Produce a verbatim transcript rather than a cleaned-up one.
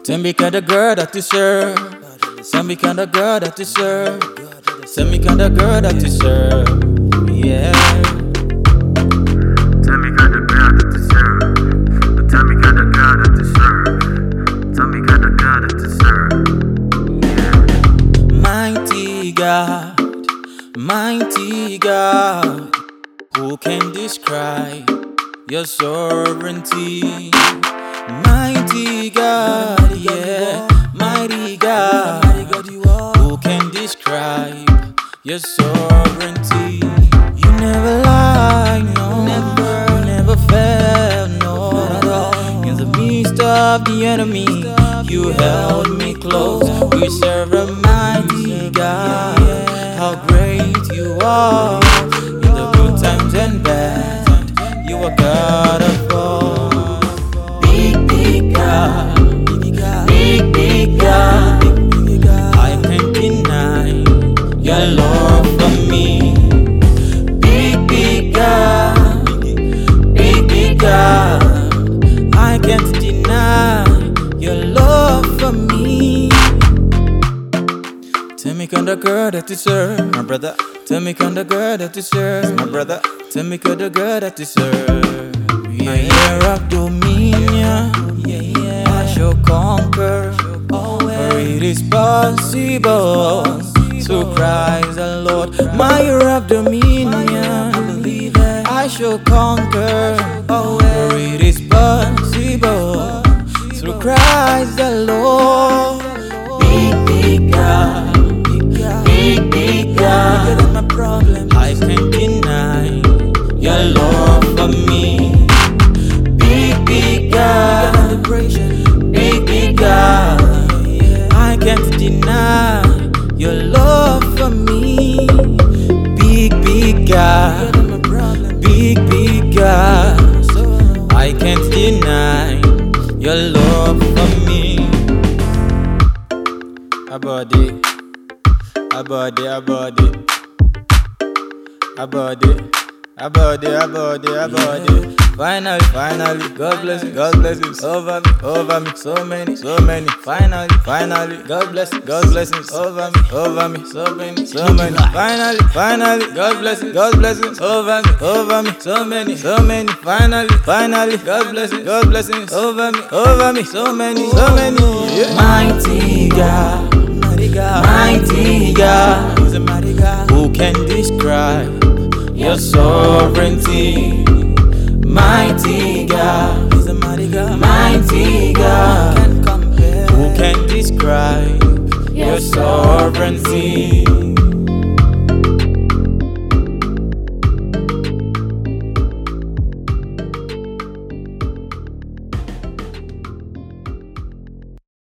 Tell me kind of girl that you serve. Tell me kind of girl that you serve. Tell me kind of girl that you serve. Yeah. Tell me kind of girl that you serve. Tell me kind of girl that you serve. Tell me kind of girl that you serve. Yeah. Mighty God, mighty God, who can describe your sovereignty? Mighty God, yeah, mighty God, who can describe your sovereignty? You never lie, no, never, you never fail, no. In the midst of the enemy, you held me close. We serve a mighty God. How great you are! In the good times and bad, you are God of all. Big, big God, big, big God, I can't deny your love for me. Big, big God, big, big God, I can't deny your love for me. Tell me kind of girl that you serve, my brother. Tell me kind of girl that you serve, my brother. Tell me kind of girl that you serve. Yeah. A year of dominion, yeah, yeah. I shall conquer. For it is possible through Christ the Lord. My year of dominion, I shall conquer. For it is possible through Christ the Lord. Big, big God, big, big God, I can't deny your love for me. Big, big God, big, big God, I can't deny your love for me. Big, big God, big, big God, I can't deny your love for me. About it, about it, about it, about it, about it, about it, about it. Finally, finally, God bless you, God bless you, over me, over me, so many, so many. Finally, finally, God bless you, God bless you, over me, over me, so many, so many. Finally, finally, God bless you, God bless you, over me, over me, so many, so many. Finally, finally, God bless you, God bless you, over me, over me, so many, so many. Yeah. Mighty God, mighty God, mighty God, He's a mighty God. Who can describe your sovereignty? Mighty God, He's a mighty God, mighty God, who can describe your sovereignty?